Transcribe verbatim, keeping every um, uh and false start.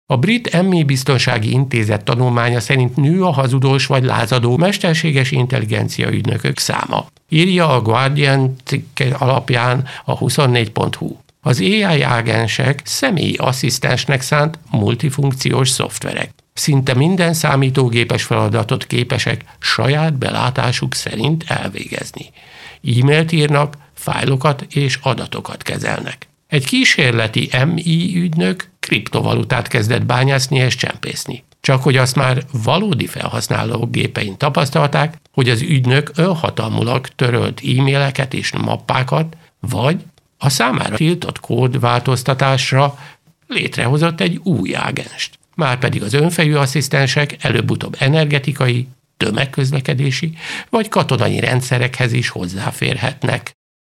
A brit em i biztonsági intézet tanulmánya szerint nő a hazudós vagy lázadó mesterséges intelligencia ügynökök száma. Írja a Guardian cikke alapján a huszonnégy pont hu. Az á i ágensek személyi asszisztensnek szánt multifunkciós szoftverek. Szinte minden számítógépes feladatot képesek saját belátásuk szerint elvégezni. E-mailt írnak, fájlokat és adatokat kezelnek. Egy kísérleti em i ügynök kriptovalutát kezdett bányászni és csempészni. Csak hogy azt már valódi felhasználók gépein tapasztalták, hogy az ügynök önhatalmulag törölt e-maileket és mappákat, vagy a számára tiltott kódváltoztatásra létrehozott egy új ágenst. Márpedig az önfejű asszisztensek előbb-utóbb energetikai, tömegközlekedési vagy katonai rendszerekhez is hozzáférhetnek.